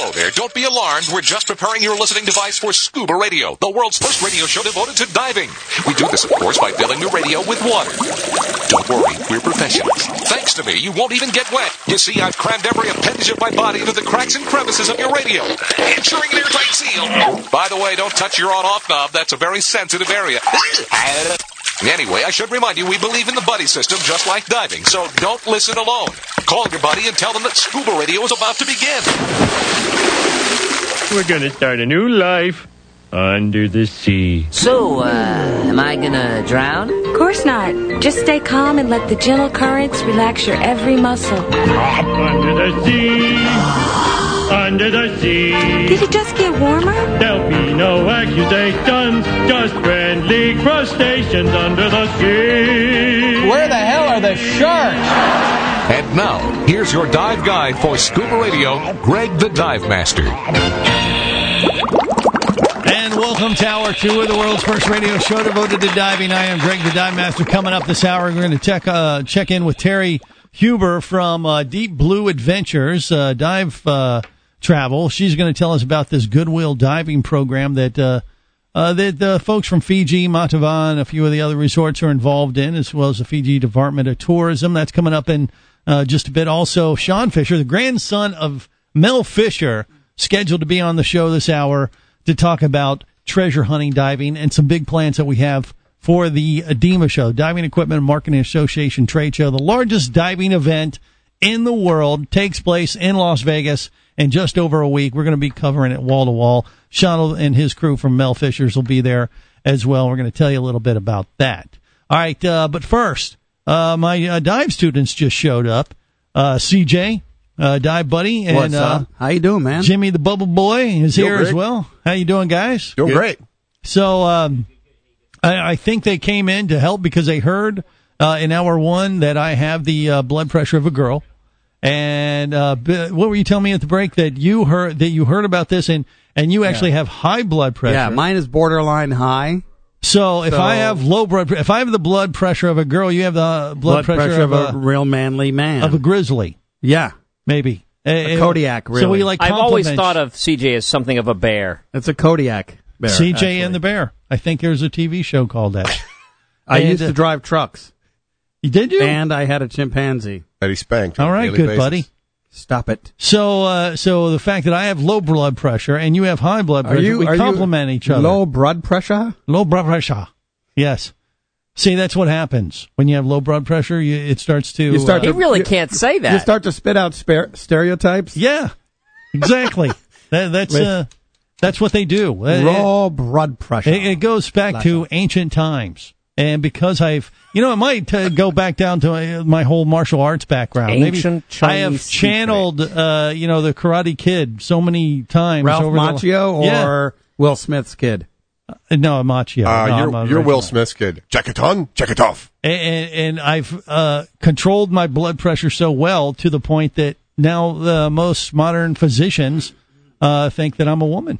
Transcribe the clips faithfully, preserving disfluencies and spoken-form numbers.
Hello there. Don't be alarmed. We're just preparing your listening device for Scuba Radio, the world's first radio show devoted to diving. We do this, of course, by filling your radio with water. Don't worry, we're professionals. Thanks to me, you won't even get wet. You see, I've crammed every appendage of my body into the cracks and crevices of your radio, ensuring an airtight seal. By the way, don't touch your on-off knob. That's a very sensitive area. Anyway, I should remind you, we believe in the buddy system just like diving, so don't listen alone. Call your buddy and tell them that Scuba Radio is about to begin. We're gonna start a new life under the sea. So, uh, am I gonna drown? Of course not. Just stay calm and let the gentle currents relax your every muscle. Under the sea, under the sea. Did it just get warmer? There'll be no accusations, just friendly crustaceans under the sea. Where the hell are the sharks? And now, here's your dive guide for Scuba Radio, Greg the Dive Master. And welcome to Hour two of the world's first radio show devoted to diving. I am Greg the Dive Master. Coming up this hour, we're going to check, uh, check in with Terry Huber from uh, Deep Blue Adventures, uh, dive uh, travel. She's going to tell us about this Goodwill diving program that uh, uh, that the folks from Fiji, Matava, and a few of the other resorts are involved in, as well as the Fiji Department of Tourism. That's coming up in uh, just a bit. Also, Sean Fisher, the grandson of Mel Fisher, scheduled to be on the show this hour to talk about treasure hunting, diving, and some big plans that we have for the DEMA show, Diving Equipment and Marketing Association Trade Show. The largest diving event in the world takes place in Las Vegas in just over a week. We're going to be covering it wall to wall. Sean and his crew from Mel Fisher's will be there as well. We're going to tell you a little bit about that. All right, uh, but first, uh, my uh, dive students just showed up. Uh, C J, uh, dive buddy, and What's up? Uh, How you doing, man? Jimmy the Bubble Boy is Yo, here Greg. as well. How you doing, guys? Doing great. So um, I, I think they came in to help because they heard uh, in hour one that I have the uh, blood pressure of a girl. And uh, b- what were you telling me at the break that you heard that you heard about this and, and you actually Yeah. have high blood pressure? Yeah, mine is borderline high. So if So- I have low blood, if I have the blood pressure of a girl, you have the blood, pressure, of, of a, real manly man. of a grizzly, yeah, maybe a Kodiak. Really, So we like I've always compliments. thought of C J as something of a bear. it's a Kodiak bear. C J actually. and the Bear. I think there's a T V show called that. I and, used uh, to drive trucks, You did you? and I had a chimpanzee. That he spanked. on All a right, daily good basis. buddy. Stop it. So, uh, so the fact that I have low blood pressure and you have high blood Are pressure, you we are complement you each other. Low blood pressure. Low blood pressure. Yes. See, that's what happens when you have low blood pressure. You, it starts to. You start uh, He really you- can't say that. You start to spit out spare, stereotypes. yeah, exactly. that, that's With- uh, that's what they do. Uh, Raw blood pressure. It, it goes back to ancient times. And because I've, you know, it might uh, go back down to uh, my whole martial arts background. Ancient Maybe I have Chinese channeled, uh, you know, the Karate Kid so many times. Ralph over the- Macchio Yeah. or Will Smith's kid. Uh, no, Macchio. Uh, no, I'm you're a you're original. Will Smith's kid. Check it on, check it off. And, and, and I've uh, controlled my blood pressure so well to the point that now the most modern physicians uh, think that I'm a woman.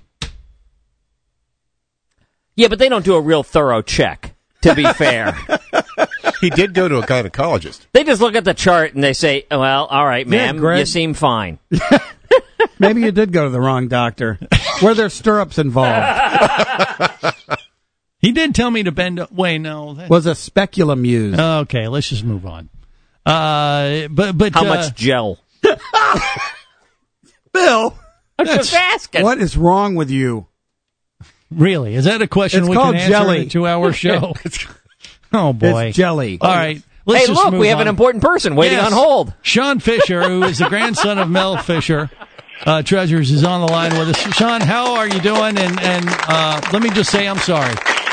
yeah, but they don't do a real thorough check, to be fair. He did go to a gynecologist. They just look at the chart and they say, well, all right, Yeah, ma'am, Greg. you seem fine. Maybe you did go to the wrong doctor. Were there stirrups involved? He did tell me to bend. Wait, no. That, Was a speculum used? okay, let's just move on. Uh, but but How uh, much gel? Bill, I'm just asking. what is wrong with you? Really, is that a question It's we called can answer jelly. in a two-hour show? Oh boy, It's jelly. All right, let's Hey, just look, move we have on. an important person waiting Yes. on hold. Sean Fisher, who is the grandson of Mel Fisher, uh, Treasures, is on the line with us. Sean, how are you doing? And and uh, let me just say, I'm sorry.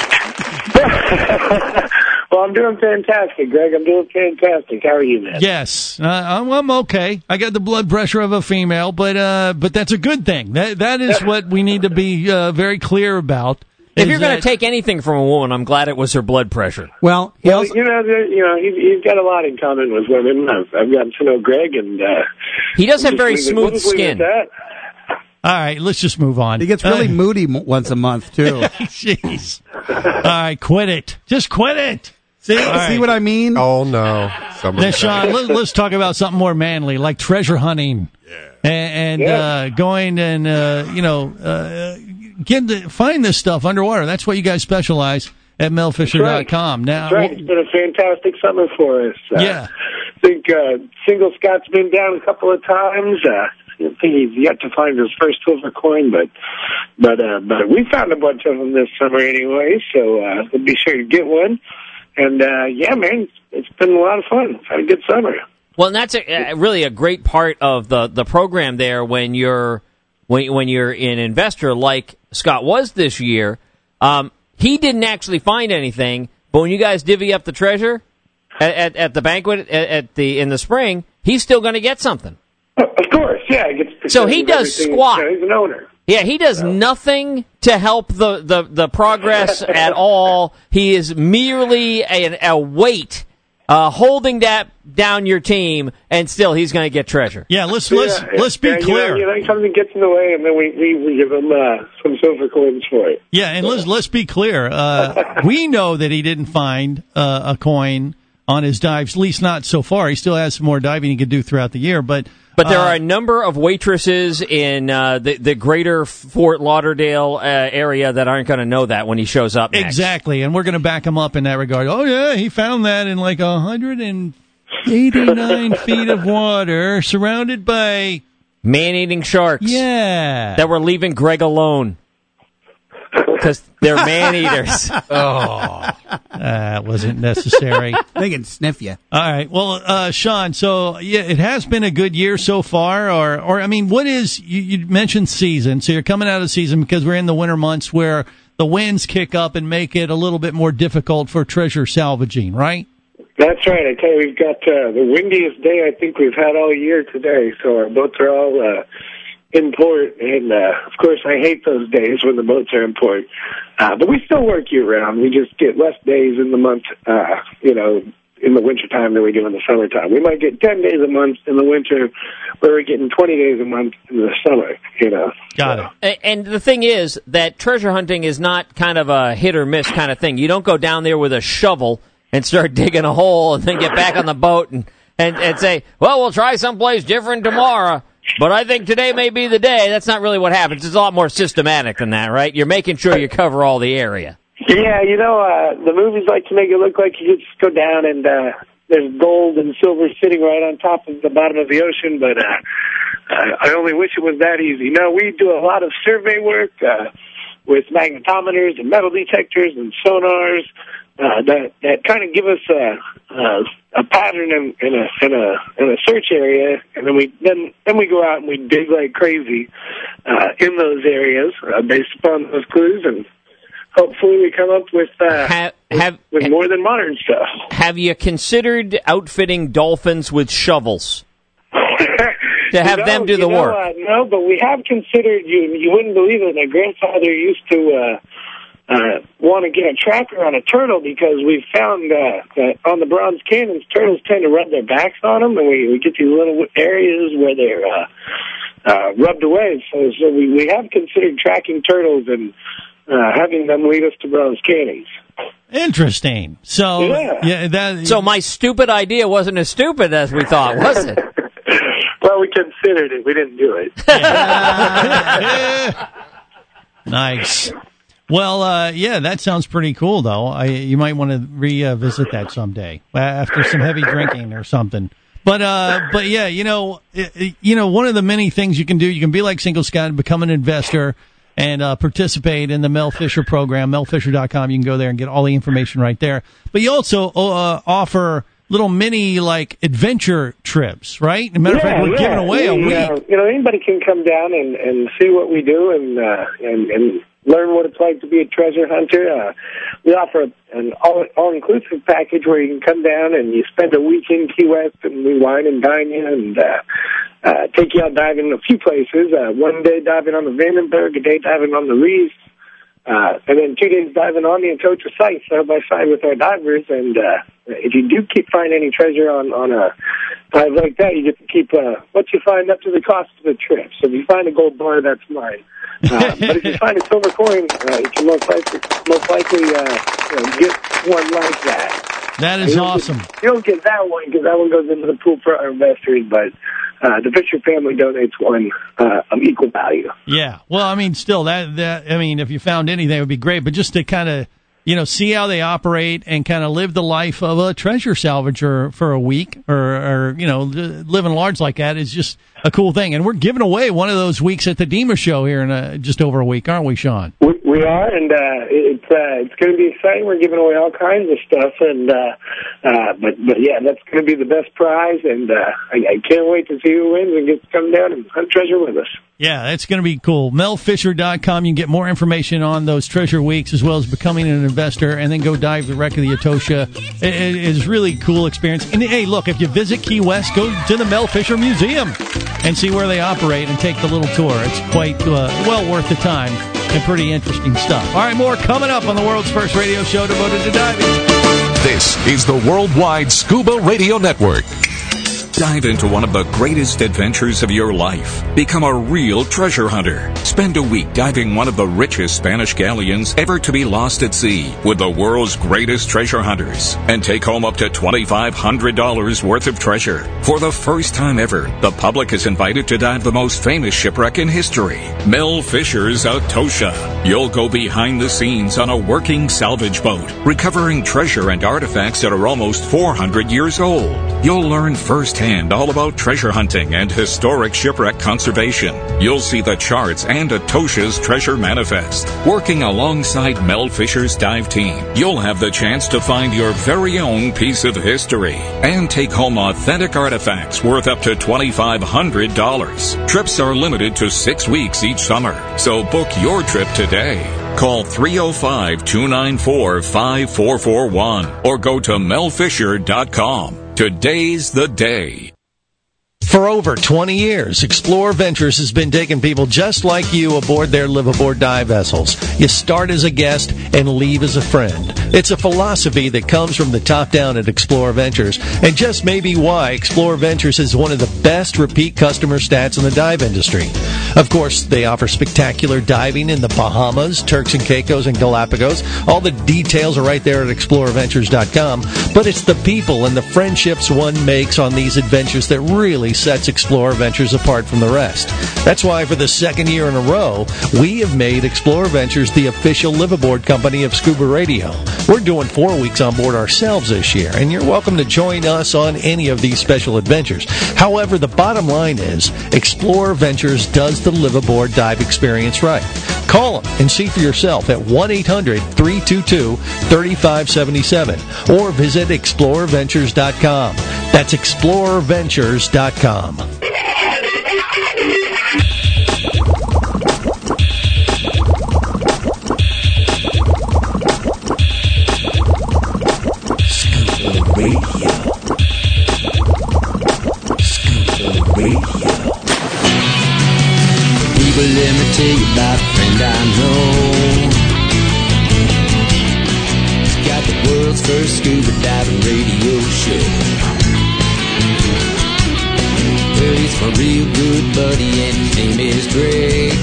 Well, I'm doing fantastic, Greg. I'm doing fantastic. How are you, man? Yes, uh, I'm, I'm okay. I got the blood pressure of a female, but uh, but that's a good thing. That that is what we need to be uh, very clear about. If is you're going that- to take anything from a woman, I'm glad it was her blood pressure. Well, he Well, also, you know, there, you know, he's, he's got a lot in common with women. I've, I've gotten to know Greg, and uh, He does have just very leave it- smooth we'll just leave it skin. at that. All right, let's just move on. he gets really Uh, moody m- once a month too. Jeez. All right, quit it. Just quit it. See, All right. see what I mean? Oh no! Somebody Now, Sean, let, let's talk about something more manly, like treasure hunting. and, and Yeah. uh, going and uh, you know uh, get the, find this stuff underwater. That's what you guys specialize at mel fisher dot com. Now, That's right. It's been a fantastic summer for us. Uh, yeah. I think uh, Single Scott's been down a couple of times. Uh, I think he's yet to find his first silver coin, but but uh, but we found a bunch of them this summer anyway, so uh, we'll be sure to get one. And uh, yeah, man, it's been a lot of fun. Had a good summer. Well, and that's a, a, really a great part of the, the program there when you're when when you're an investor like Scott was this year. Um, he didn't actually find anything, but when you guys divvy up the treasure at, at, at the banquet at, at the in the spring, he's still going to get something. Of course, yeah. He gets So he does everything. squat. He's an owner. Yeah, he does nothing to help the, the, the progress at all. He is merely a, a weight uh, holding that down your team, and still he's going to get treasure. Yeah, let's let's Yeah, let's be yeah, clear. You know, you know, something gets in the way, and then we we, we give him uh, some silver coins for it. Yeah, and let's let's be clear. Uh, we know that he didn't find uh, a coin on his dives, at least not so far. He still has some more diving he could do throughout the year, but. But there uh, are a number of waitresses in uh, the, the greater Fort Lauderdale uh, area that aren't going to know that when he shows up next. Exactly, and we're going to back him up in that regard. Oh, yeah, he found that in like one hundred eighty-nine feet of water surrounded by... Man-eating sharks. Yeah. That were leaving Greg alone. Because they're man-eaters. Oh. That wasn't necessary. They can sniff you. All right. Well, uh, Sean, so yeah, it has been a good year so far, or, or I mean, what is, you, you mentioned season, so you're coming out of season because we're in the winter months where the winds kick up and make it a little bit more difficult for treasure salvaging, right? That's right. I tell you, we've got uh, the windiest day I think we've had all year today, so our boats are all uh, in port, and uh, of course I hate those days when the boats are in port. Uh, but we still work year-round. We just get less days in the month, uh, you know, in the wintertime than we do in the summertime. We might get ten days a month in the winter, where we're getting twenty days a month in the summer, you know. Got it. A- And the thing is that treasure hunting is not kind of a hit or miss kind of thing. You don't go down there with a shovel and start digging a hole and then get back on the boat and, and, and say, well, we'll try someplace different tomorrow, but I think today may be the day. That's not really what happens. It's a lot more systematic than that, right? You're making sure you cover all the area. Yeah, you know, uh, the movies like to make it look like you just go down and uh, there's gold and silver sitting right on top of the bottom of the ocean, but uh, uh, I only wish it was that easy. No, we do a lot of survey work uh, with magnetometers and metal detectors and sonars uh, that that kind of give us a, a, a pattern in, in a in a in a search area, and then we then then we go out and we dig like crazy uh, in those areas uh, based upon those clues, and hopefully we come up with, uh, have, have, with, with more than modern stuff. Have you considered outfitting dolphins with shovels to have you know, them do the you know, work? Uh, no, but we have considered, you You wouldn't believe it, my grandfather used to uh, uh, want to get a tracker on a turtle because we found uh, that on the Bronze Canyons, turtles tend to rub their backs on them, and we, we get these little areas where they're uh, uh, rubbed away. So, so we, we have considered tracking turtles and Uh, having them lead us to Bronze Canyons. Interesting. So, yeah. yeah, that, So my stupid idea wasn't as stupid as we thought, was it? Well, we considered it. We didn't do it. Nice. Well, uh, yeah, that sounds pretty cool, though. I, you might want to revisit that someday uh, after some heavy drinking or something. But, uh, but yeah, you know, it, you know, one of the many things you can do, you can be like Single Scott and become an investor and uh, participate in the Mel Fisher program, mel fisher dot com. You can go there and get all the information right there. But you also uh, offer little mini, like, adventure trips, right? As a matter of yeah, fact, we're yeah. giving away a we, week. Uh, you know, anybody can come down and, and see what we do and, uh, and and learn what it's like to be a treasure hunter. Uh, we offer an all, all-inclusive package where you can come down and you spend a week in Key West and we wine and dine you and uh, uh, take you out diving in a few places. Uh, one day diving on the Vandenberg, a day diving on the Reefs, uh, and then two days diving on the Atocha site side by side with our divers. And uh, if you do keep finding any treasure on, on a dive like that, you get to keep uh, what you find up to the cost of the trip. So if you find a gold bar, that's mine. Uh, but if you find a silver coin, uh, you can most likely, most likely uh, you know, get one like that. That is you awesome. Get, you don't get that one because that one goes into the pool for our investors, but uh, the Fisher family donates one uh, of equal value. Yeah. Well, I mean, still, that, that I mean, if you found anything, it would be great. But just to kind of, you know, see how they operate and kind of live the life of a treasure salvager for a week or, or, you know, living large like that is just a cool thing. And we're giving away one of those weeks at the Dima Show here in a, just over a week, aren't we, Sean? We, we are, and uh, it's uh, it's going to be exciting. We're giving away all kinds of stuff, and uh, uh, but but yeah, that's going to be the best prize, and uh, I, I can't wait to see who wins and gets to come down and hunt treasure with us. Yeah, that's going to be cool. Mel Fisher dot com. You can get more information on those treasure weeks as well as becoming an investor, and then go dive the wreck of the Etosha. It, it is really cool experience. And hey, look, if you visit Key West, go to the Mel Fisher Museum and see where they operate and take the little tour. It's quite uh, well worth the time and pretty interesting stuff. All right, more coming up on the world's first radio show devoted to diving. This is the Worldwide Scuba Radio Network. Dive into one of the greatest adventures of your life. Become a real treasure hunter. Spend a week diving one of the richest Spanish galleons ever to be lost at sea with the world's greatest treasure hunters. And take home up to twenty-five hundred dollars worth of treasure. For the first time ever, the public is invited to dive the most famous shipwreck in history, Mel Fisher's Etosha. You'll go behind the scenes on a working salvage boat, recovering treasure and artifacts that are almost four hundred years old. You'll learn firsthand all about treasure hunting and historic shipwreck conservation. You'll see the charts and Etosha's treasure manifest. Working alongside Mel Fisher's dive team, you'll have the chance to find your very own piece of history and take home authentic artifacts worth up to twenty-five hundred dollars. Trips are limited to six weeks each summer, so book your trip today. Call three oh five, two nine four, five four four one or go to Mel Fisher dot com. Today's the day. For over twenty years, Explore Ventures has been taking people just like you aboard their live-aboard dive vessels. You start as a guest and leave as a friend. It's a philosophy that comes from the top down at Explore Ventures, and just may be why Explore Ventures is one of the best repeat customer stats in the dive industry. Of course, they offer spectacular diving in the Bahamas, Turks and Caicos, and Galapagos. All the details are right there at Explore Ventures dot com, but it's the people and the friendships one makes on these adventures that really sets Explorer Ventures apart from the rest. That's why for the second year in a row, we have made Explorer Ventures the official liveaboard company of Scuba Radio. We're doing four weeks on board ourselves this year, and you're welcome to join us on any of these special adventures. However, the bottom line is, Explorer Ventures does the liveaboard dive experience right. Call them and see for yourself at one eight hundred, three two two, three five seven seven or visit Explorer Ventures dot com. That's Explorer Ventures dot com. Scuba Radio. Scuba Radio. People, let me tell you about a friend I know. He's got the world's first scuba diving radio show. Well, he's my real good buddy and his name is Greg.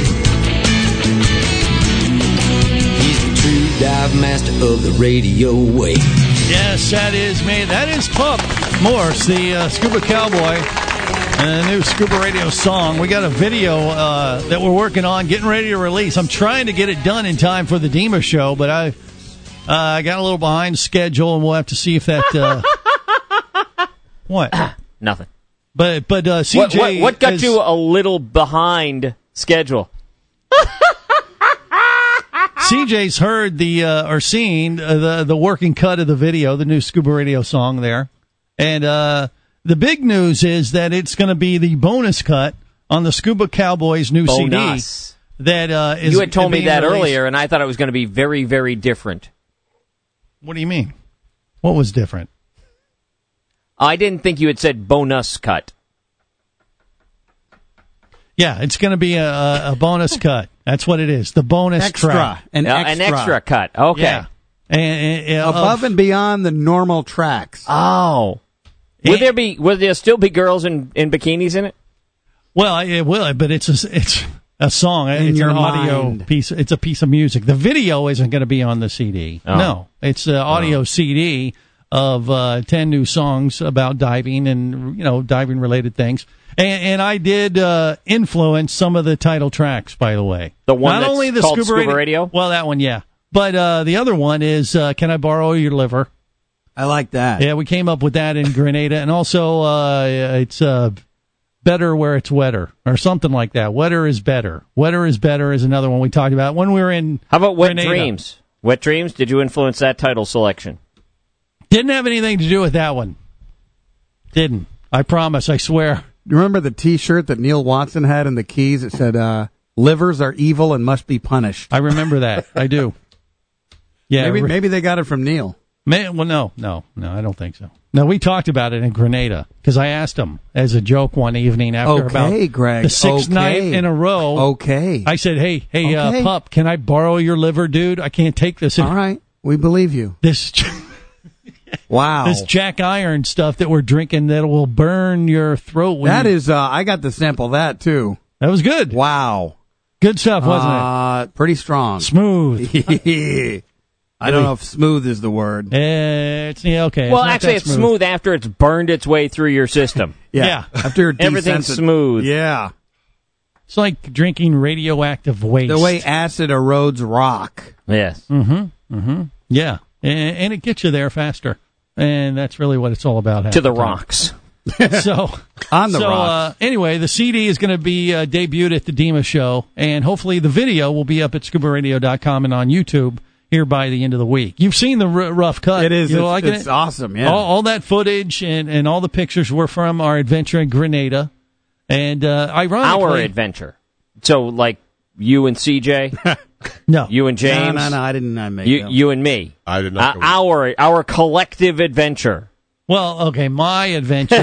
He's the true dive master of the radio wave. Yes, that is me. That is Pup Morse, the uh, Scuba Cowboy. And a new Scuba Radio song. We got a video uh, that we're working on, getting ready to release. I'm trying to get it done in time for the Dima Show, but I uh, got a little behind schedule, and we'll have to see if that. Uh... what? Nothing. But but uh, C J, what, what, what got is... you a little behind schedule? C J's heard the uh, or seen uh, the the working cut of the video, the new Scuba Radio song there, and. Uh, The big news is that it's going to be the bonus cut on the Scuba Cowboys new bonus. C D. That uh, is. You had told me that released. earlier, and I thought it was going to be very, very different. What do you mean? What was different? I didn't think you had said bonus cut. Yeah, it's going to be a, a bonus cut. That's what it is. The bonus extra, track. an uh, extra, an extra cut. Okay, yeah. and, and, uh, above and beyond the normal tracks. Oh. Will there be? Will there still be girls in, in bikinis in it? Well, it will, but it's a, it's a song. In it's your an audio mind. piece. It's a piece of music. The video isn't going to be on the C D. Oh. No, it's an audio oh. C D of uh, ten new songs about diving and, you know, diving related things. And, and I did uh, influence some of the title tracks, by the way. The one Not that's only the called Scuba, Scuba Radio, Radio? Well, that one, yeah. But uh, the other one is uh, Can I Borrow Your Liver? I like that. Yeah, we came up with that in Grenada. And also, uh, it's uh, Better Where It's Wetter, or something like that. Wetter is Better. Wetter is Better is another one we talked about when we were in How about Wet Grenada. Dreams? Wet Dreams, did you influence that title selection? Didn't have anything to do with that one. Didn't. I promise, I swear. You remember the T-shirt that Neil Watson had in the Keys? It said, uh, livers are evil and must be punished. I remember that. I do. Yeah, maybe, re- maybe they got it from Neil. Man, well, no, no, no, I don't think so. No, we talked about it in Grenada because I asked him as a joke one evening after Okay, about Greg. the sixth Okay. night in a row. Okay. I said, "Hey, hey, Okay. uh, pup, can I borrow your liver, dude? I can't take this." All right. We believe you. This Wow. this Jack Iron stuff that we're drinking that will burn your throat. When That you- is, uh, I got to sample that too. that was good. Wow. Good stuff, wasn't Uh, pretty strong. it? Smooth. I don't know if smooth is the word. Eh, it's yeah, okay. well, it's not actually, that it's smooth after it's burned its way through your system. Yeah. After you're Everything's desensit- smooth. Yeah. It's like drinking radioactive waste. The way acid erodes rock. Yes. Mm-hmm. Mm-hmm. Yeah, and, and it gets you there faster, and that's really what it's all about. half To the time. rocks. So On the so, rocks. Uh, anyway, the C D is going to be uh, debuted at the Dima show, and hopefully the video will be up at scuba radio dot com and on YouTube here by the end of the week. You've seen the r- rough cut. It is. You It's, liking it's it? awesome. Yeah. All, all that footage and, and all the pictures were from our adventure in Grenada, and uh, ironically, Our adventure. So, like, you and C J, no, you and James, No, no, no. I didn't uh, make you, that. you and me. I did Uh, not. go with our our collective adventure. Well, okay, my adventure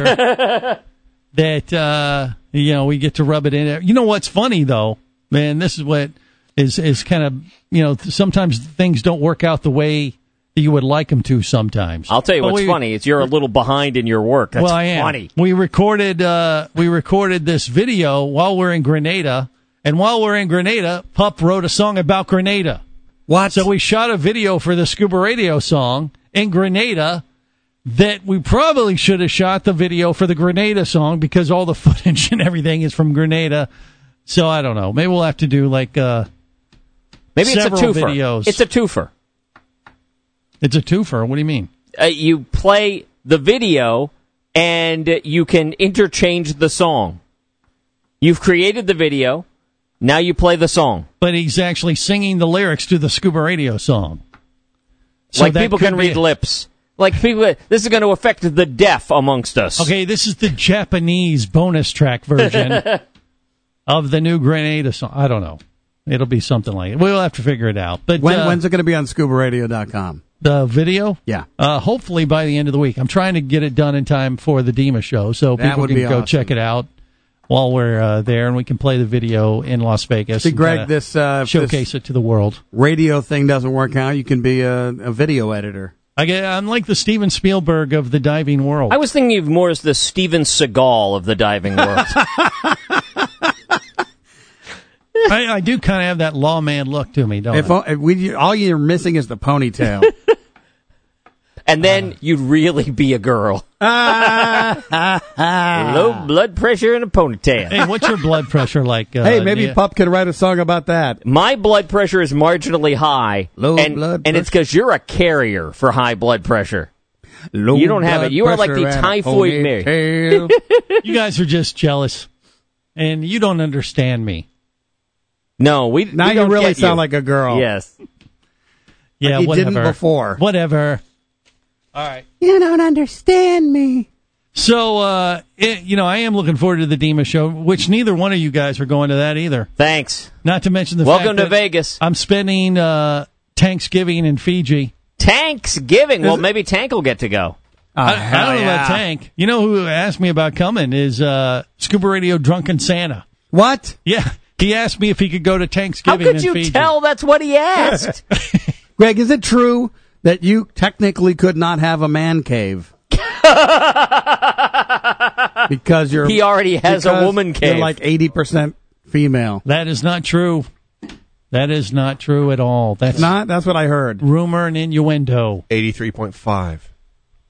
that uh, you know we get to rub it in there. You know what's funny though, man? This is what is is kind of you know sometimes things don't work out the way that you would like them to. Sometimes I'll tell you But what's we- funny is you're a little behind in your work. That's well, I am. funny. We recorded uh, we recorded this video while we're in Grenada, and while we're in Grenada, Pup wrote a song about Grenada. What? So we shot a video for the Scuba Radio song in Grenada that we probably should have shot the video for the Grenada song because all the footage and everything is from Grenada. So I don't know. Maybe we'll have to do like uh, Maybe it's a several twofer. videos. It's a twofer. It's a twofer. What do you mean? Uh, you play the video and you can interchange the song. You've created the video. Now you play the song. But he's actually singing the lyrics to the Scuba Radio song. So like that people could can be read a- lips. Like people, this is going to affect the deaf amongst us. Okay, this is the Japanese bonus track version of the new Grenada song. I don't know. It'll be something like it. We'll have to figure it out. But When, uh, when's it going to be on scuba radio dot com? the video? Yeah. Uh, hopefully by the end of the week. I'm trying to get it done in time for the Dima show, so That people would can be go awesome. check it out while we're uh, there, and we can play the video in Las Vegas. See, and Greg, kinda this, uh, if showcase this it to the world. radio thing doesn't work out, you can be a, a video editor. I get, I'm like the Steven Spielberg of the diving world. I was thinking of more as the Steven Seagal of the diving world. I, I do kind of have that lawman look to me, don't If, I? o- if we, all you're missing is the ponytail. And then you'd really be a girl. Low blood pressure and a ponytail. Hey, what's your blood pressure like? Uh, hey, maybe Nia? Pup can write a song about that. My blood pressure is marginally high. Low and, blood And it's because you're a carrier for high blood pressure. Low You don't have blood it. You are like pressure the and a typhoid Mary. ponytail. You guys are just jealous, and you don't understand me. No, we Now we you don't really get sound you. like a girl. Yes. Yeah, you whatever. didn't before. Whatever. All right. You don't understand me. So, uh, it, you know, I am looking forward to the Dima show, which neither one of you guys are going to that either. Thanks. Not to mention the Welcome fact to that Vegas. I'm spending uh, Thanksgiving in Fiji. Thanksgiving. Well, Is it- maybe Tank will get to go. Oh, I, I hell don't know yeah. about Tank. You know who asked me about coming is uh, Scuba Radio Drunken Santa. What? Yeah, he asked me if he could go to How Thanksgiving could in you Fiji. tell that's what he asked? Greg, is it true that you technically could not have a man cave? Because you're He already has a because woman cave. You're like eighty percent female. That is not true. That is not true at all. That's Not? That's what I heard. rumor and innuendo. eighty-three point five.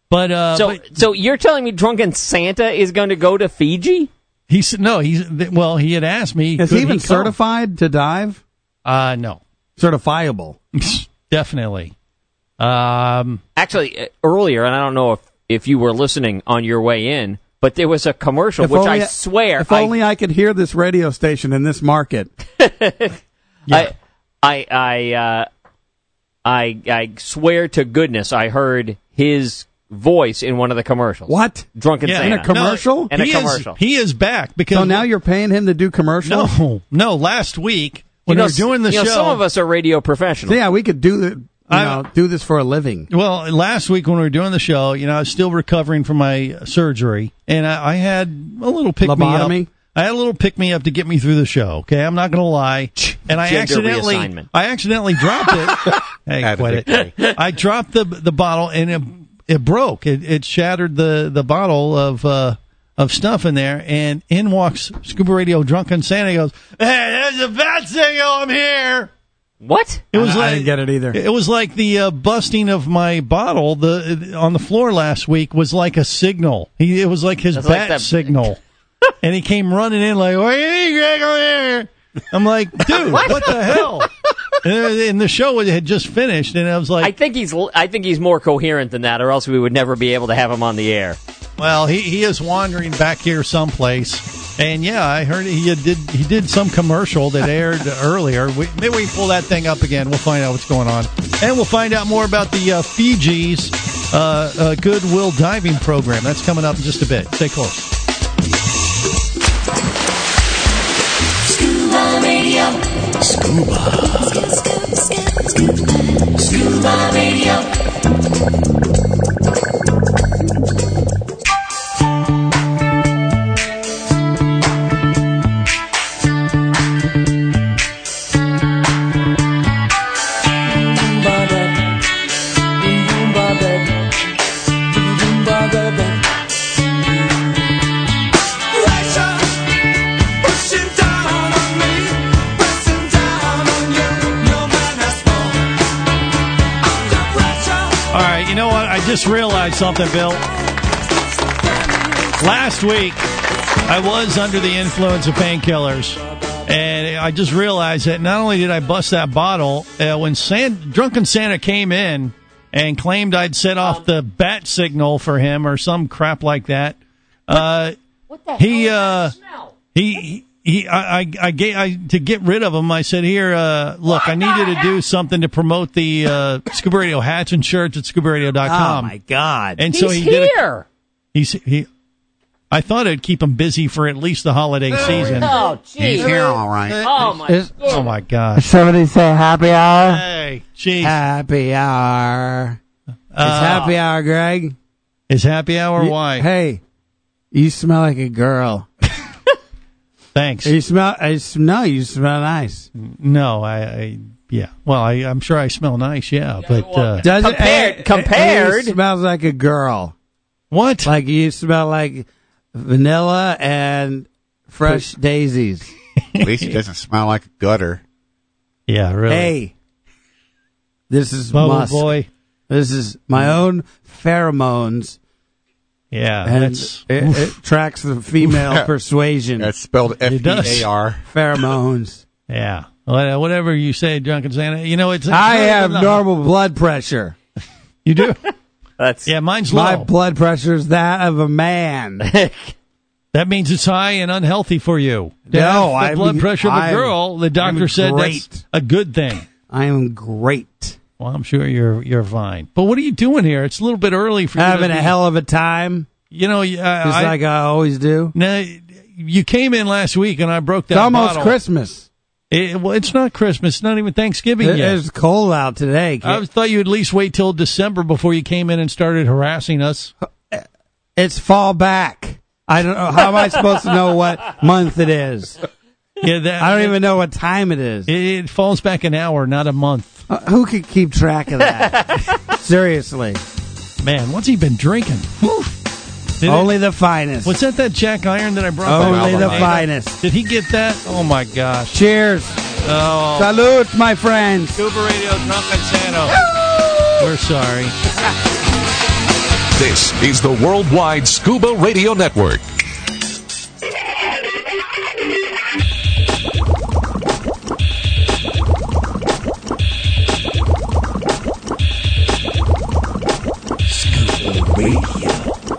But uh, So, but so you're telling me Drunken Santa is going to go to Fiji? he said no. He's well. He had asked me. Is could he even come? certified to dive? Uh, no, Certifiable. definitely. Um, Actually, uh, earlier, and I don't know if, if you were listening on your way in, but there was a commercial, If which only I swear... If I, only I could hear this radio station in this market. I, I, I, uh, I, I swear to goodness I heard his voice in one of the commercials. What? Drunken yeah, Santa. In a commercial? In a he commercial. Is, he is back because So now you're paying him to do commercials? no, no. Last week when you know, we were doing the you know, show, some of us are radio professionals. So yeah, we could do the, you I- know, do this for a living. Well, last week when we were doing the show, you know, I was still recovering from my surgery, and I, I had a little pick me up. Lobotomy? I had a little pick me up to get me through the show. Okay, I'm not going to lie, and I Gender accidentally, reassignment. I accidentally dropped it. Hey, Had a quit big it! I dropped the the bottle, and it it broke. It it shattered the the bottle of uh, of stuff in there, and in walks Scuba Radio Drunken Santa. He goes, "Hey, there's a bat signal. I'm here." What? It was I, like I didn't get it either. It was like the uh, busting of my bottle the on the floor last week was like a signal. He it was like his That's bat like that- signal, and he came running in like, "What do you think, Greg, over here?" I'm like, "Dude, what, the hell?" And, and the show had just finished, and I was I like, think he's I think he's more coherent than that, or else we would never be able to have him on the air. "Well, he he is wandering back here someplace." And yeah, I heard he did he did some commercial that aired earlier. We, maybe we pull that thing up again. We'll find out what's going on, and we'll find out more about the uh, Fiji's uh, uh, Goodwill diving program. That's coming up in just a bit. Stay close. Scuba Radio. Scuba. Scuba Radio. All right, you know what? I just realized something, Bill. Last week, I was under the influence of painkillers, and I just realized that not only did I bust that bottle, uh, when San- Drunken Santa came in and claimed I'd set off the bat signal for him or some crap like that, uh, What the he, hell uh, is that smell? he, he, he I, I, I gave, I, to get rid of him, I said, here, uh, look, I need you to do something to promote the, uh, Scuba Radio hats and shirts at scuba radio dot com. Oh, my God. And He's so he did it. here. He's, he, I thought it'd keep him busy for at least the holiday season. Oh, jeez. here, all right. Oh my. Is- Oh my gosh. Somebody say happy hour? Hey, jeez. Happy hour. It's Uh, happy hour, Greg. Is happy hour You- why? Hey, you smell like a girl. Thanks. You smell. I smell. You smell nice. No, I, I yeah. Well, I, I'm sure I smell nice. Yeah, but uh, Does it? Compared- Hey, compared- he smells like a girl. what? Like you smell like vanilla and fresh daisies. At least it doesn't smell like a gutter. Yeah, really. Hey, this is Bubble musk. boy. This is my own pheromones, Yeah, and that's it, it tracks the female persuasion. That's spelled F It E does. A R. Pheromones. yeah. What- Whatever you say, Drunken Santa. You know, it's. it's I not have even- normal blood pressure. You do. That's Yeah, mine's low. My blood pressure is that of a man. That means it's high and unhealthy for you. To No, have the I'm- blood pressure of a I'm- girl. The doctor I'm said great. that's a good thing. I am great. Well, I'm sure you're you're fine. But what are you doing here? It's a little bit early for you. Having to a be- hell of a time, You know, uh, just I, like I always do. now, you came in last week and I broke that It's almost bottle. Christmas. It, well, it's not Christmas. It's not even Thanksgiving It yet. is cold out today. I thought you'd at least wait till December before you came in and started harassing us. It's fall back. I don't know. How am I supposed to know what month it is? Yeah, that, I don't even know what time it is. It, it falls back an hour, not a month. Uh, who could keep track of that? Seriously. Man, what's he been drinking? Whew. Did Only it, the finest. what's that? That Jack Iron that I brought? Only back? the Did- finest. Did he get that? Oh my gosh! Cheers. Oh, Salute, my friends. Scuba Radio Drunken Santa. We're sorry. This is the Worldwide Scuba Radio Network. Scuba Radio.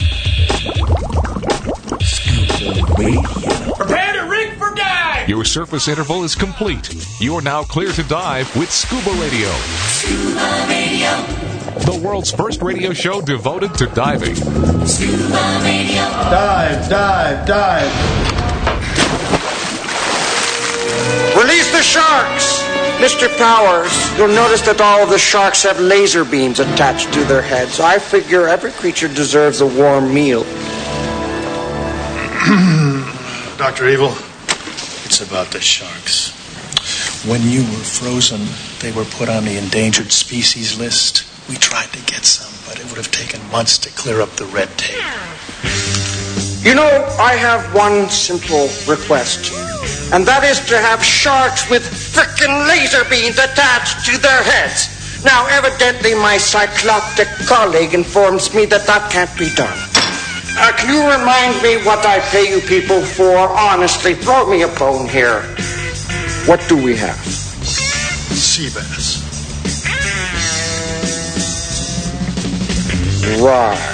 Scuba Radio. Prepare to rig for dive! Your surface interval is complete. You are now clear to dive with Scuba Radio. Scuba Radio. The world's first radio show devoted to diving. Scuba Radio. Dive, dive, dive. Release the sharks! Mister Powers, you'll notice that all of the sharks have laser beams attached to their heads. I figure every creature deserves a warm meal. Doctor Evil, it's about the sharks. When you were frozen, they were put on the endangered species list. We tried to get some, but it would have taken months to clear up the red tape. You know, I have one simple request, and that is to have sharks with frickin' laser beams attached to their heads. Now, evidently, my cycloptic colleague informs me that that can't be done. Uh, can you remind me what I pay you people for? Honestly, throw me a bone here. What do we have? Sea bass. Right.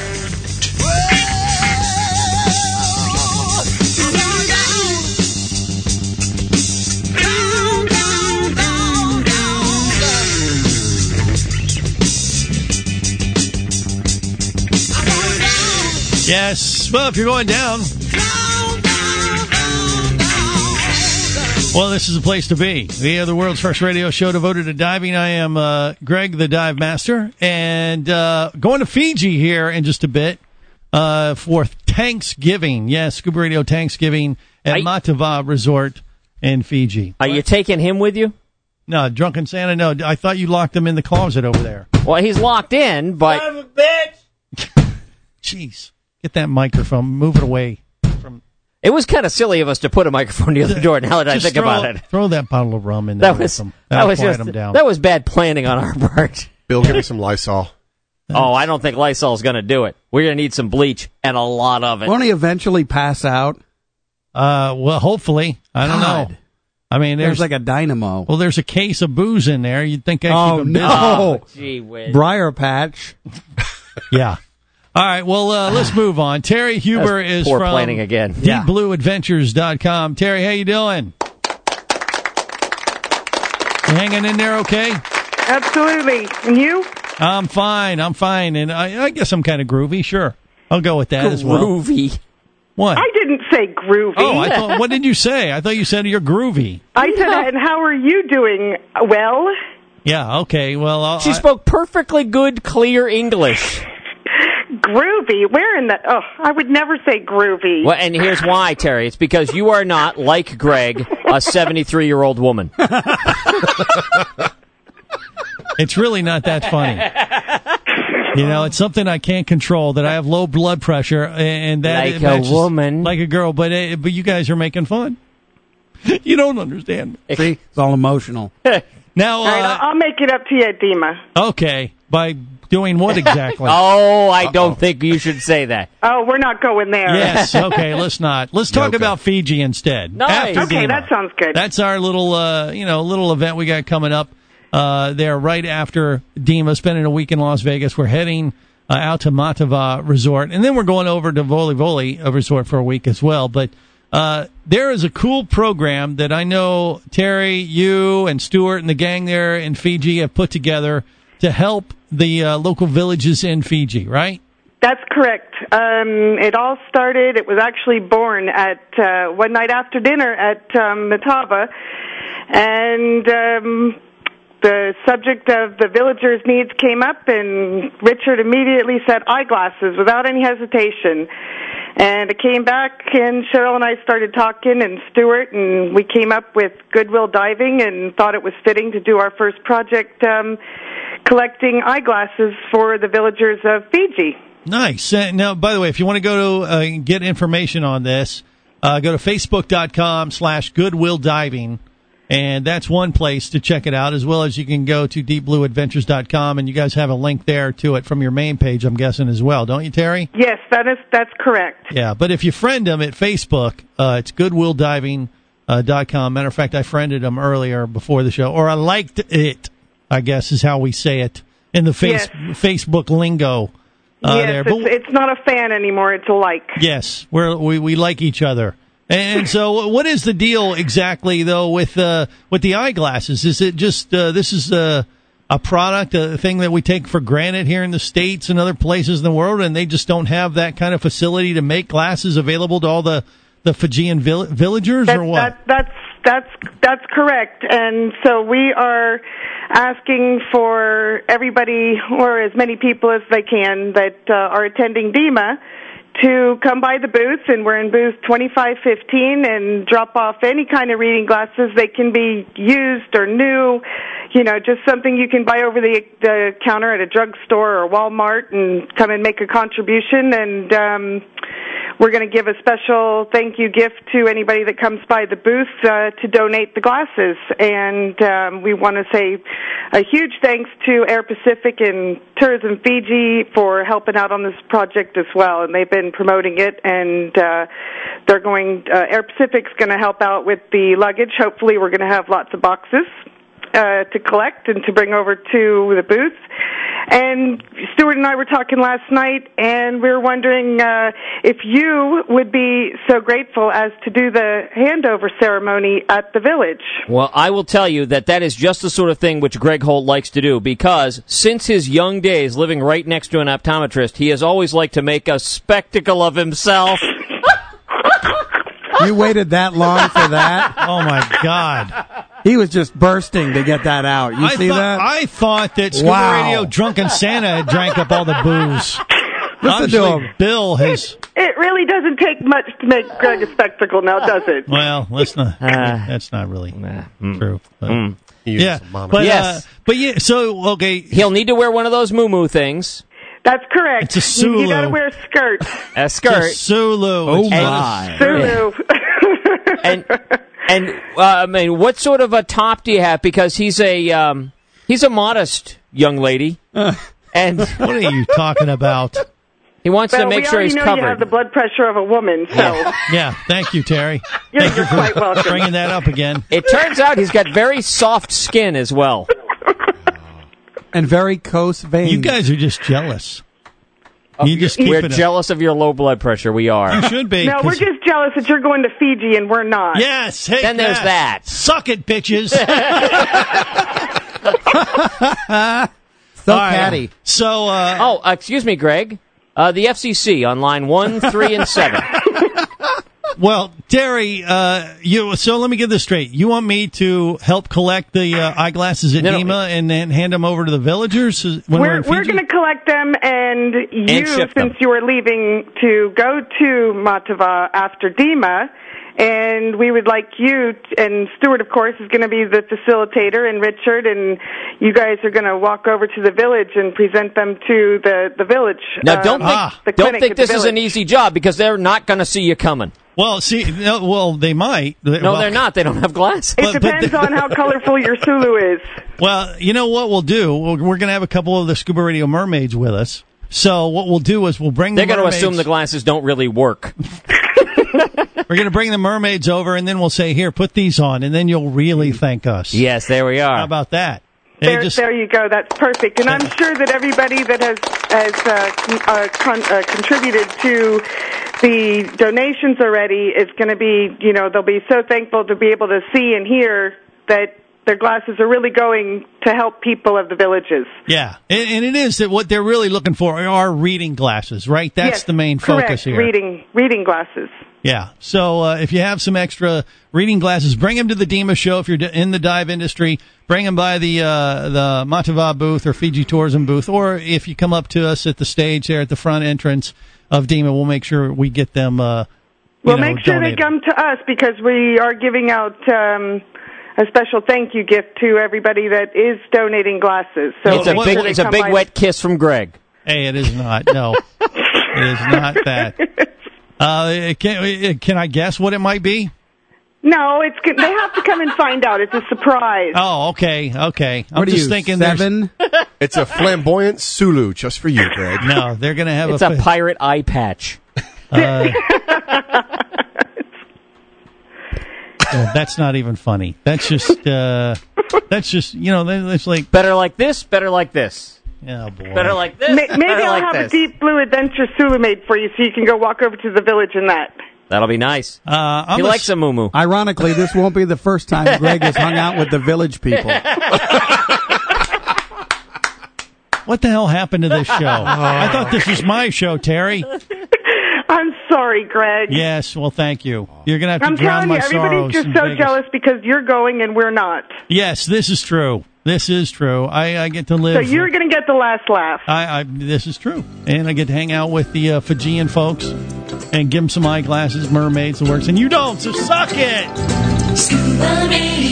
Yes. Well, if you're going down, well, this is the place to be. We are the world's first radio show devoted to diving. I am uh, Greg, the Dive Master, and uh, going to Fiji here in just a bit uh, for Thanksgiving. Yes, Scuba Radio Thanksgiving at Matava Resort in Fiji. Are you taking him with you? No, Drunken Santa, no. I thought you locked him in the closet over there. Well, he's locked in, but... Son of a bitch! Jeez. Get that microphone. Move it away. From. It was kind of silly of us to put a microphone near the door, now that I think throw, about it. Throw that bottle of rum in there. That was, them. that was, quiet just, them down. that was bad planning on our part. Bill, give me some Lysol. Oh, I don't think Lysol's going to do it. We're going to need some bleach and a lot of it. Won't he eventually pass out? Uh, well, hopefully. I don't God. know. I mean, there's, there's like a dynamo. Well, there's a case of booze in there. You'd think I oh, keep a no. Oh, gee whiz. Briar Patch. Yeah. All right, well, uh, let's move on. Terry Huber That's is poor from planning again. deep blue adventures dot com. Terry, how you doing? You hanging in there okay? Absolutely. And you? I'm fine. I'm fine. And I, I guess I'm kind of groovy. Sure. I'll go with that groovy. as well. Groovy. What? I didn't say groovy. Oh, I thought, what did you say? I thought you said you're groovy. I said, and how are you doing? Well? Yeah, okay. Well, I'll, She I, spoke perfectly good, clear English. Groovy? Where in the... Oh, I would never say groovy. Well, and here's why, Terry. It's because you are not, like Greg, a seventy-three-year-old woman. It's really not that funny. You know, it's something I can't control, that I have low blood pressure, and that Like it a matches- woman. Like a girl, but uh, but you guys are making fun. You don't understand me. See, it's all emotional. Now, All right, uh, I'll, I'll make it up to you, Dima. okay, by doing what exactly? Oh, I don't think you should say that. Oh, we're not going there. Yes, okay, let's not. Let's talk Okay. about Fiji instead. Nice. After Okay, Dima. that sounds good. That's our little, uh, you know, little event we got coming up uh, there right after Dima, spending a week in Las Vegas. We're heading uh, out to Matava Resort, and then we're going over to Voli Voli Resort for a week as well. But uh, there is a cool program that I know Terry, you, and Stuart and the gang there in Fiji have put together to help the uh, local villages in Fiji, right? That's correct. Um, it all started, it was actually born at uh, one night after dinner at um, Matava, and um, the subject of the villagers' needs came up, and Richard immediately said eyeglasses without any hesitation. And it came back, and Cheryl and I started talking, and Stuart, and we came up with Goodwill Diving and thought it was fitting to do our first project um, collecting eyeglasses for the villagers of Fiji. Nice. Uh, now, by the way, if you want to go to uh, get information on this, uh, go to facebook.com slash Goodwill Diving, And that's one place to check it out, as well as you can go to deep blue adventures dot com, and you guys have a link there to it from your main page, I'm guessing, as well. Don't you, Terry? Yes, that is that's correct. Yeah, but if you friend them at Facebook, uh, it's goodwill diving dot com. Matter of fact, I friended them earlier before the show, or I liked it, I guess is how we say it in the face, Yes. Facebook lingo. Uh, yes, there. it's, But, it's not a fan anymore, it's a like. yes, we're, we we like each other. And so, what is the deal exactly, though, with uh, with the eyeglasses? Is it just uh, this is a, a product, a thing that we take for granted here in the States and other places in the world, and they just don't have that kind of facility to make glasses available to all the, the Fijian vill- villagers, That, or what? that, that's that's that's correct, and so we are asking for everybody, or as many people as they can, that uh, are attending D E M A, to come by the booth, and we're in booth twenty-five fifteen, and drop off any kind of reading glasses. They can be used or new, you know, just something you can buy over the the counter at a drugstore or Walmart, and come and make a contribution. And um, we're going to give a special thank you gift to anybody that comes by the booth uh, to donate the glasses. And um, we want to say a huge thanks to Air Pacific and Tourism Fiji for helping out on this project as well. And they've been promoting it, and uh, they're going. Uh, Air Pacific's going to help out with the luggage. Hopefully, we're going to have lots of boxes uh, to collect and to bring over to the booth. And Stuart and I were talking last night, and we were wondering uh, if you would be so grateful as to do the handover ceremony at the village. Well, I will tell you that that is just the sort of thing which Greg Holt likes to do, because since his young days living right next to an optometrist, he has always liked to make a spectacle of himself. You waited that long for that? Oh, my God. He was just bursting to get that out. You I see thought, that? I thought that Scuba Wow. Radio Drunken Santa had drank up all the booze. Listen to Obviously, him. Bill has... It really doesn't take much to make Greg a spectacle now, does it? Well, let's not. Uh, that's not really mm, true. But, mm. yeah, but Yes. uh, but yeah. So okay, He'll need to wear one of those moo-moo things. That's correct. It's a Sulu. You, you got to wear a skirt. A skirt. It's a Sulu. Oh, It's my. Sulu. and and uh, I mean, what sort of a top do you have? Because he's a um, he's a modest young lady, and what are you talking about? He wants well, to make we sure already he's know covered. you have the blood pressure of a woman, so Yeah, thank you, Terry. you're, Thank you you're for quite welcome. bringing that up again. It turns out he's got very soft skin as well. And very close veins. You guys are just jealous. You just keep We're it up. jealous of your low blood pressure. We are. You should be. No, we're 'cause- just jealous that you're going to Fiji and we're not. Yes. Hey, Then there's that. Suck it, bitches. So All right. catty. So, uh, Oh, uh, excuse me, Greg. Uh, the F C C on line one, three, and seven. well, Terry, uh, you. So let me get this straight. You want me to help collect the uh, eyeglasses at No, no. D E M A and then hand them over to the villagers when we're, We're in we're Fiji? going to collect them, and you, ship since them. you are leaving to go to Matava after D E M A, and we would like you, t- and Stuart, of course, is going to be the facilitator, and Richard, and you guys are going to walk over to the village and present them to the, the village. Now, don't um, think, Ah. the don't clinic think at the this is an village. easy job, because they're not going to see you coming. Well, see, no, well, they might. No, well, they're not. They don't have glasses. It but- but depends the- on how colorful your Sulu is. Well, you know what we'll do? We're, we're going to have a couple of the Scuba Radio mermaids with us. So what we'll do is we'll bring They're the going to mermaids. assume the glasses don't really work. We're going to bring the mermaids over, and then we'll say, "Here, put these on," and then you'll really thank us. Yes, there we are. How about that? They There, just- there you go. That's perfect. And I'm sure that everybody that has has uh, con- uh, con- uh, contributed to the donations already is going to be, you know, they'll be so thankful to be able to see and hear that their glasses are really going to help people of the villages. Yeah, and, and it is that what they're really looking for are reading glasses, right? That's Yes, the main correct. focus here. Reading, reading glasses. Yeah. So uh, if you have some extra reading glasses, bring them to the D E M A show. If you're d- in the dive industry, bring them by the uh, the Matava booth or Fiji Tourism booth, or if you come up to us at the stage there at the front entrance of D E M A, we'll make sure we get them. Uh, you Well, know, make sure donated. they come to us because we are giving out um, a special thank you gift to everybody that is donating glasses. So it's a make big, sure they it's a come big by. wet kiss from Greg. Hey, it is not. No, it is not that. Uh, can, can I guess what it might be? No, it's good. They have to come and find out. It's a surprise. Oh, okay, okay. I'm What are just you, thinking there's- seven? It's a flamboyant Sulu just for you, Greg. No, they're going to have It's a... a pirate eye patch. Uh, uh, that's not even funny. That's just, uh, that's just, you know, that's like... Better like this, better like this. Oh, boy. Better like this, Ma- Maybe better I'll like have this. a Deep Blue Adventure Sulu made for you so you can go walk over to the village in that. That'll be nice. Uh, I'm he a- likes a moo-moo. Ironically, this won't be the first time Greg has hung out with the village people. What the hell happened to this show? I thought this was my show, Terry. I'm sorry, Greg. Yes, well, thank you. You're going to have to I'm drown telling you, my everybody's sorrows just in so Vegas. jealous because you're going and we're not. Yes, this is true. This is true. I, I get to live. So you're going to get the last laugh. I, I this is true, and I get to hang out with the uh, Fijian folks and give them some eyeglasses, mermaids, and works. And you don't, so suck it. Scuba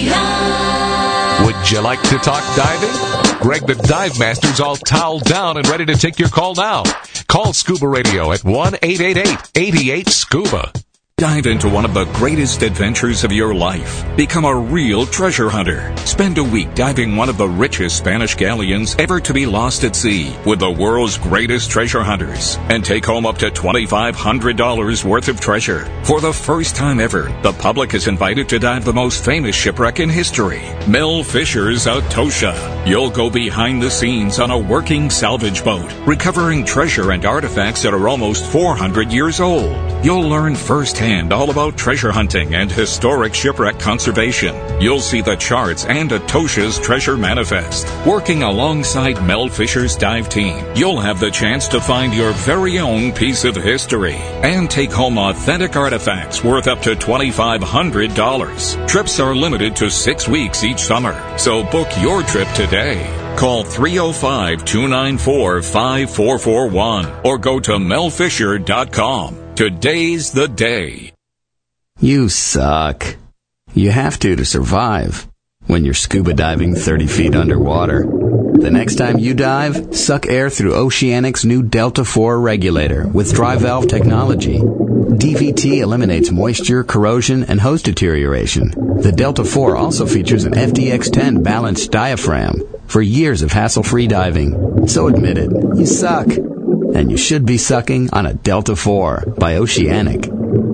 Radio. Would you like to talk diving? Greg the Dive Master's all toweled down and ready to take your call now. Call Scuba Radio at one eight eight eight, eight eight, SCUBA. Dive into one of the greatest adventures of your life. Become a real treasure hunter. Spend a week diving one of the richest Spanish galleons ever to be lost at sea with the world's greatest treasure hunters and take home up to twenty-five hundred dollars worth of treasure. For the first time ever, the public is invited to dive the most famous shipwreck in history, Mel Fisher's Atosha. You'll go behind the scenes on a working salvage boat, recovering treasure and artifacts that are almost four hundred years old. You'll learn firsthand all about treasure hunting and historic shipwreck conservation. You'll see the charts and Atosha's treasure manifest. Working alongside Mel Fisher's dive team, you'll have the chance to find your very own piece of history and take home authentic artifacts worth up to twenty-five hundred dollars. Trips are limited to six weeks each summer, so book your trip today. Call three oh five, two nine four, five four four one or go to mel fisher dot com. Today's the day. You suck. You have to to survive when you're scuba diving thirty feet underwater. The next time you dive, suck air through Oceanic's new Delta four regulator with dry valve technology. D V T eliminates moisture, corrosion, and hose deterioration. The Delta four also features an F D X ten balanced diaphragm for years of hassle-free diving. So admit it, you suck. And you should be sucking on a Delta four by Oceanic.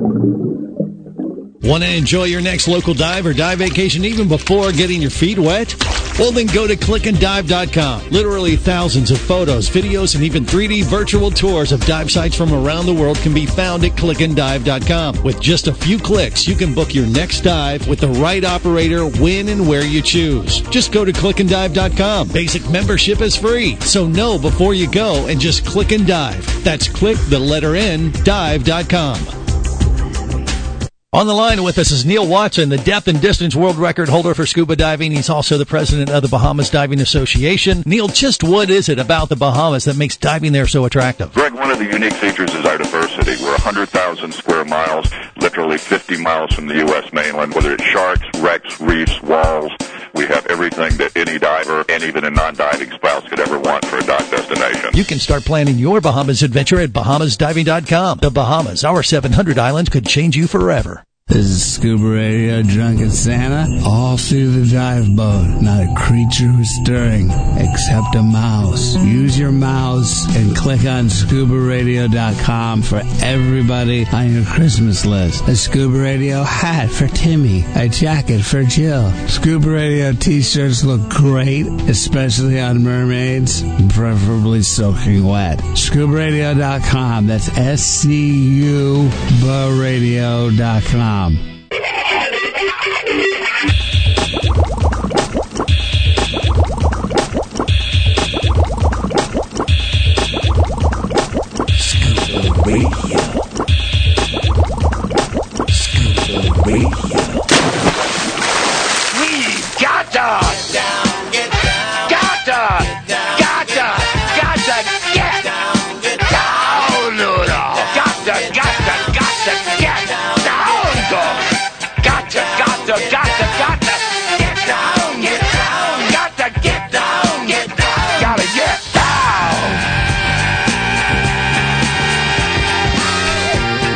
Want to enjoy your next local dive or dive vacation even before getting your feet wet? Well, then go to click and dive dot com. Literally thousands of photos, videos, and even three D virtual tours of dive sites from around the world can be found at click and dive dot com. With just a few clicks, you can book your next dive with the right operator when and where you choose. Just go to click and dive dot com. Basic membership is free, so know before you go and just click and dive. That's click the letter N, dive dot com. On the line with us is Neil Watson, the depth and distance world record holder for scuba diving. He's also the president of the Bahamas Diving Association. Neil, just what is it about the Bahamas that makes diving there so attractive? Greg, one of the unique features is our diversity. We're one hundred thousand square miles, literally fifty miles from the U S mainland. Whether it's sharks, wrecks, reefs, walls, we have everything that any diver and even a non-diving spouse could ever want for a dive destination. You can start planning your Bahamas adventure at bahamas diving dot com. The Bahamas, our seven hundred islands, could change you forever. This is Scuba Radio, Drunken Santa. All through the dive boat, not a creature was stirring except a mouse. Use your mouse and click on scuba radio dot com for everybody on your Christmas list. A Scuba Radio hat for Timmy, a jacket for Jill. Scuba Radio t-shirts look great, especially on mermaids, preferably soaking wet. scuba radio dot com. That's S C U B A radio dot com. Scuba Radio. Scuba Radio. We gotta get down, get down, gotta, gotta, gotta get down, get down, no, no, gotta, gotta, gotta get down, go.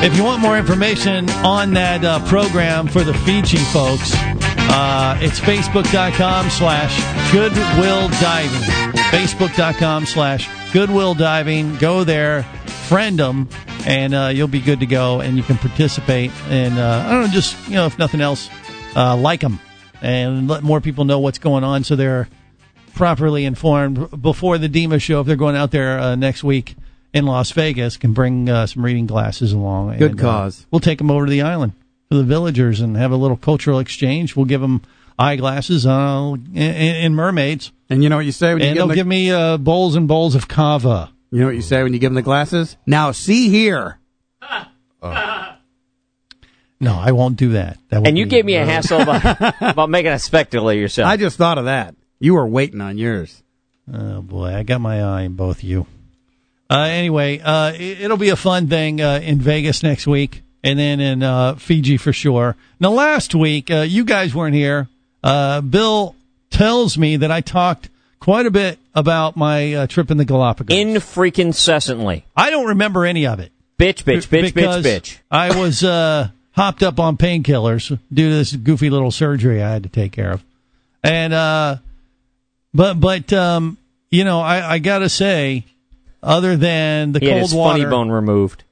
If you want more information on that uh, program for the Fiji folks, uh, it's facebook.com slash Goodwill Diving. Facebook.com slash Goodwill Diving. Go there, friend them, and uh, you'll be good to go, and you can participate. And uh, I don't know, just, you know, if nothing else, uh, like them and let more people know what's going on so they're properly informed before the D E M A show. If they're going out there uh, next week in Las Vegas, can bring uh, some reading glasses along. Good and, cause. Uh, we'll take them over to the island for the villagers and have a little cultural exchange. We'll give them eyeglasses uh, and, and mermaids. And you know what you say when you and give them they'll the, give me uh, bowls and bowls of kava. You know what you say when you give them the glasses? Now see here. Oh. No, I won't do that. that And you be, gave me a uh, hassle about, about making a spectacle of yourself. I just thought of that. You were waiting on yours. Oh, boy. I got my eye on both of you. Uh, anyway, uh, it, it'll be a fun thing uh, in Vegas next week, and then in uh, Fiji for sure. Now, last week, uh, you guys weren't here. Uh, Bill tells me that I talked quite a bit about my uh, trip in the Galapagos. In freaking incessantly. I don't remember any of it. Bitch, bitch, bitch, because bitch, bitch. I was uh, hopped up on painkillers due to this goofy little surgery I had to take care of. And, uh, but, but, um, you know, I, I gotta say, other than the he cold had his water. funny bone removed.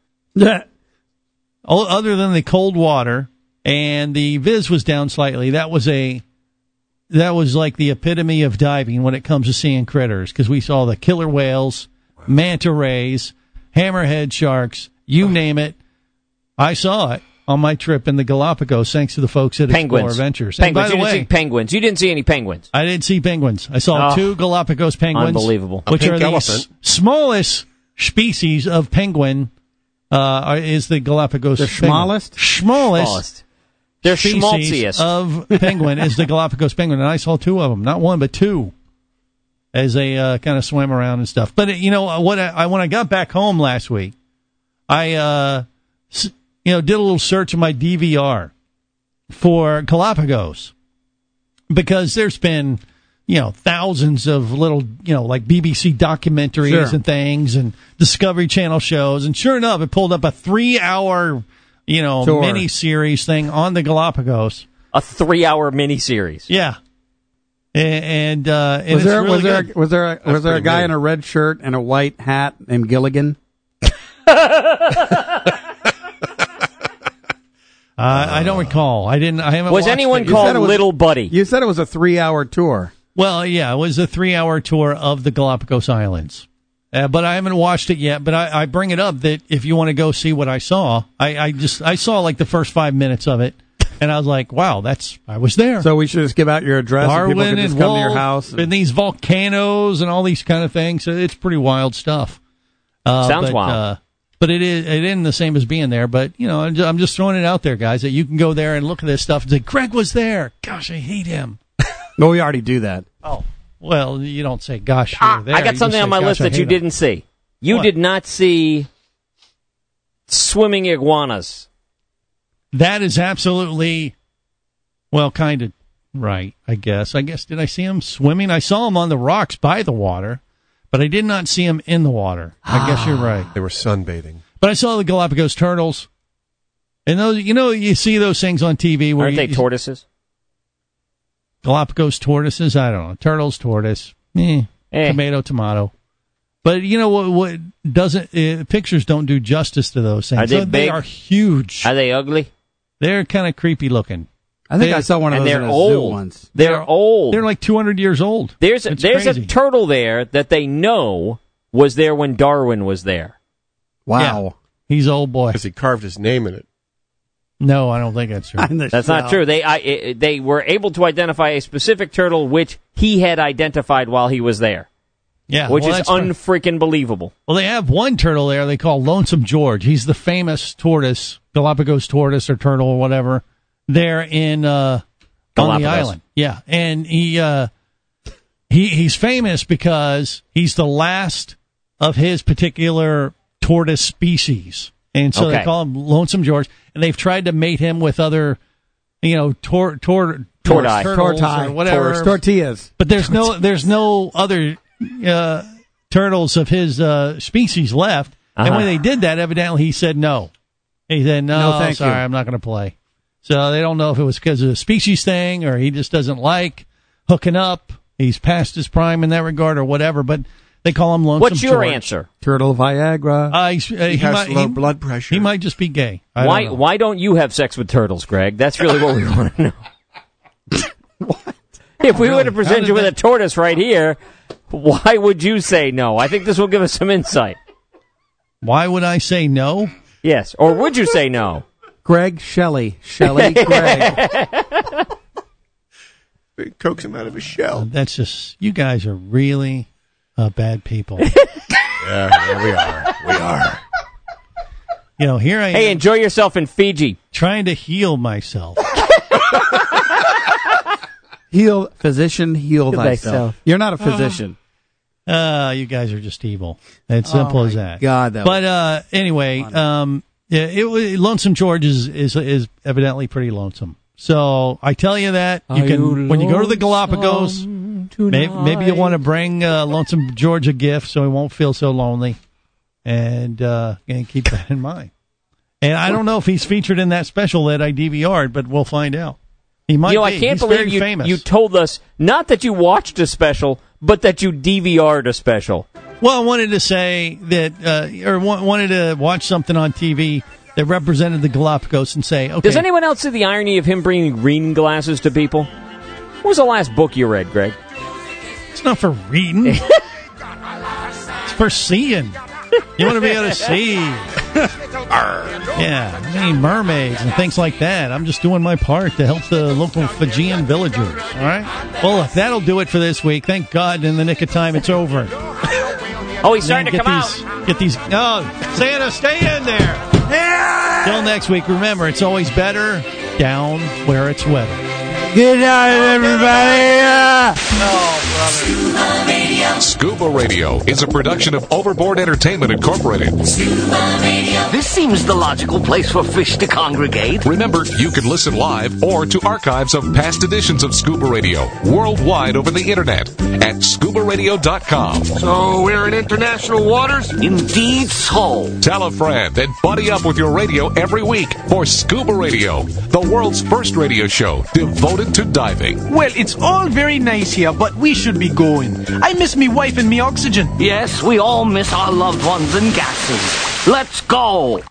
Other than the cold water and the viz was down slightly, that was a, that was like the epitome of diving when it comes to seeing critters, because we saw the killer whales, manta rays, hammerhead sharks, you name it. I saw it on my trip in the Galapagos, thanks to the folks at Penguins. Explorer Ventures. Penguins. And by you the didn't way, see penguins. You didn't see any penguins. I didn't see penguins. I saw Oh, two Galapagos penguins. unbelievable. Which A pink are the elephant. s- smallest species of penguin, uh, are- is the Galapagos The penguin. smallest? Smallest. Smallest. They're species schmaltziest. of penguin is the Galapagos penguin, and I saw two of them, not one but two, as they uh, kind of swam around and stuff. But you know what? I, I when I got back home last week, I uh, s- you know did a little search in my D V R for Galapagos, because there's been you know thousands of little you know like B B C documentaries Sure. and things and Discovery Channel shows, and sure enough, it pulled up a three hour. You know, Tour. mini-series thing on the Galapagos. A three-hour mini-series. Yeah. And, and, uh, and Was it's there really was there good. was there a, was there a pretty guy good. in a red shirt and a white hat named Gilligan? Uh, I don't recall. I didn't. I haven't. Was watched anyone it. You called said it was- Little Buddy? You said it was a three-hour tour. Well, yeah, it was a three-hour tour of the Galapagos Islands, uh, but I haven't watched it yet. But I, I bring it up that if you want to go see what I saw, I, I just I saw like the first five minutes of it, and I was like, wow, that's I was there. So we should just give out your address and people Darwin can just and come to your Wolf house. and these volcanoes and all these kind of things. So it's pretty wild stuff. Uh, Sounds but, wild. Uh, but it is it isn't the same as being there. But you know, I'm just, I'm just throwing it out there, guys, that you can go there and look at this stuff and say, Greg was there. Gosh, I hate him. No, we already do that. Oh, well, you don't say, gosh, you Ah, were there. I You got just something say, on my "Gosh, list I that you hate him." didn't see. You What? did not see swimming iguanas. That is absolutely, well, kind of right, I guess. I guess, did I see him swimming? I saw him on the rocks by the water, but I did not see him in the water. I guess you're right. They were sunbathing. But I saw the Galapagos turtles. And those, you know, you see those things on T V where Aren't you, they tortoises? Galapagos tortoises? I don't know. Turtles, tortoise. Eh, Eh. Tomato, tomato. But you know what? What doesn't uh, pictures don't do justice to those things. Are they So big? are huge. Are they ugly? They're kind of creepy looking. I think They- I saw one of and those they're in a zoo old. once. They're old. They're like two hundred years old. There's a, It's there's crazy. a turtle there that they know was there when Darwin was there. Wow. He's old boy. Because he carved his name in it. No, I don't think that's true. In the That's shell. not true. They I, I, they were able to identify a specific turtle which he had identified while he was there, Yeah, which well, is that's right. unfreaking believable. Well, they have one turtle there they call Lonesome George. He's the famous tortoise, Galapagos tortoise or turtle or whatever, there in uh, on the Galapagos. island. Yeah, and he uh, he he's famous because he's the last of his particular tortoise species, and so Okay. they call him Lonesome George. And they've tried to mate him with other, you know, tor tor Tortoise. turtles Tortai. or whatever. Tor- tortillas. But there's no there's no other uh, turtles of his uh, species left. And Uh-huh. when they did that, evidently he said no. He said, no, No, thank sorry, you. I'm not going to play. So they don't know if it was because of a species thing or he just doesn't like hooking up. He's past his prime in that regard or whatever, but they call him Lonesome What's your George. answer? Turtle Viagra. Uh, he's, uh, He, he has might, low he- blood pressure. He might just be gay. I Why don't know. why don't you have sex with turtles, Greg? That's really what we want to know. What? If we were to How present did you with that- a tortoise right here, why would you say no? I think this will give us some insight. Why would I say no? Yes, or would you say no? Greg Shelley. Shelley Greg. It coax him out of his shell. That's just, you guys are really uh, bad people. Yeah, yeah, we are. We are. You know, here I am. Hey, enjoy yourself in Fiji. Trying to heal myself. Heal, physician, heal Heal thyself. thyself. You're not a physician. Uh, you guys are just evil. It's simple Oh, as my that. God, that but was uh, anyway, um, yeah, it, was Lonesome George is, is is evidently pretty lonesome. So I tell you that you Are can you when you go to the Galapagos, lonesome maybe, maybe you tonight? want to bring uh, Lonesome George a gift so he won't feel so lonely, and uh, and keep that in mind. And I don't know if he's featured in that special that I D V R'd, but we'll find out. He might You know, be. I can't He's believe very you, famous. you told us not that you watched a special, but that you D V R'd a special. Well, I wanted to say that, uh, or wa- wanted to watch something on T V that represented the Galapagos and say, okay. Does anyone else see the irony of him bringing reading glasses to people? What was the last book you read, Greg? It's not for reading. It's for seeing. You want to be able to see. Yeah, I mean mermaids and things like that. I'm just doing my part to help the local Fijian villagers. All right. Well, look, that'll do it for this week. Thank God, in the nick of time, it's over. Oh, he's starting Man, to get come these, out. Get these. Oh, Santa, stay in there. Till next week. Remember, it's always better down where it's wetter. Good night, everybody. Scuba Radio. Scuba Radio is a production of Overboard Entertainment Incorporated. This seems the logical place for fish to congregate. Remember, you can listen live or to archives of past editions of Scuba Radio worldwide over the internet at scuba radio dot com. So we're in international waters? Indeed so. Tell a friend and buddy up with your radio every week for Scuba Radio, the world's first radio show devoted to diving. Well, it's all very nice here, but we should be going. I miss me wife and me oxygen. Yes, we all miss our loved ones and gases. Let's go.